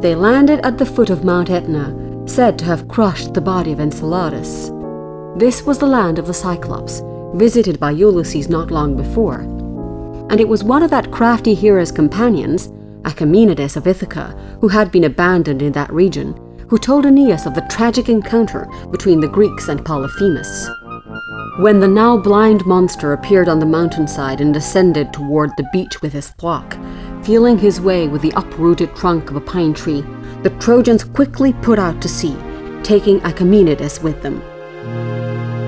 They landed at the foot of Mount Etna, said to have crushed the body of Enceladus. This was the land of the Cyclops, visited by Ulysses not long before. And it was one of that crafty hero's companions, Achaemenides of Ithaca, who had been abandoned in that region, who told Aeneas of the tragic encounter between the Greeks and Polyphemus. When the now blind monster appeared on the mountainside and descended toward the beach with his flock, feeling his way with the uprooted trunk of a pine tree, the Trojans quickly put out to sea, taking Achaemenides with them.